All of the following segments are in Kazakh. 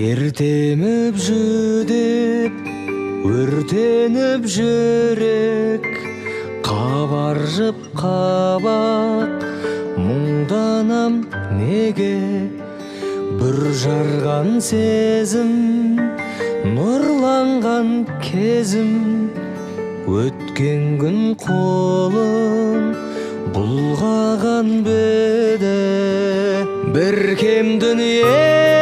Тер теміп жүдеп, өртеніп жүрек, қабаржып қабақ, мұңданам неге? Бүр жарған сезім, нұрланған кезім, өткен күн қолын бұлғаған беді. Бір кем дүние,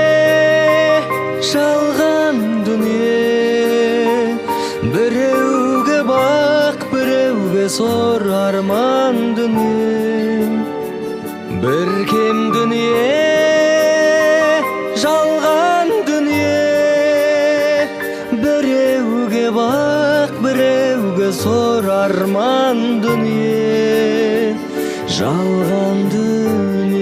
жалған дүние, біреуге бақ, біреуге сор арман дүние. Бір кем дүние, жалған дүние, біреуге бақ, біреуге сор арман дүние, жалған дүние.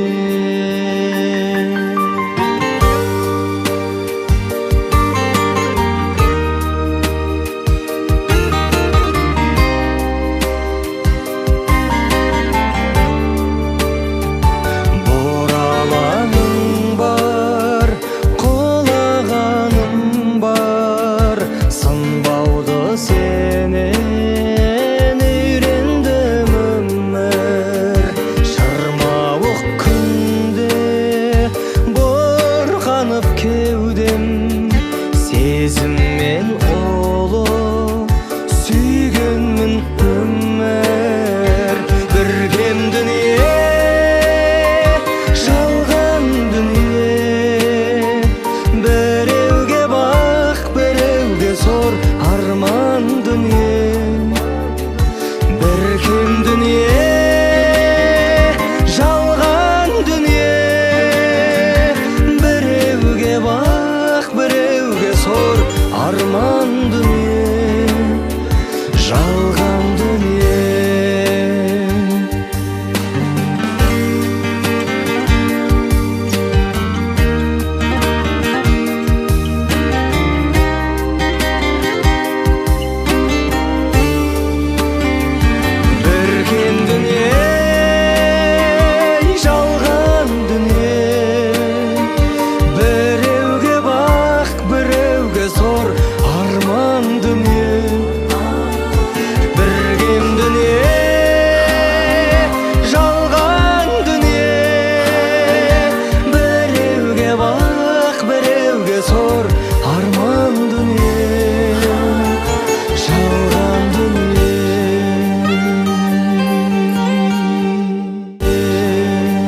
Сезіммен олы сүйгенмін өмір. Бір кем дүние, жалған дүние, біреуге бақ, біреуге сор арман дүние. Бір кем дүние, жалған дүние, біреуге бақ, біреуге сор арман дүние, жалған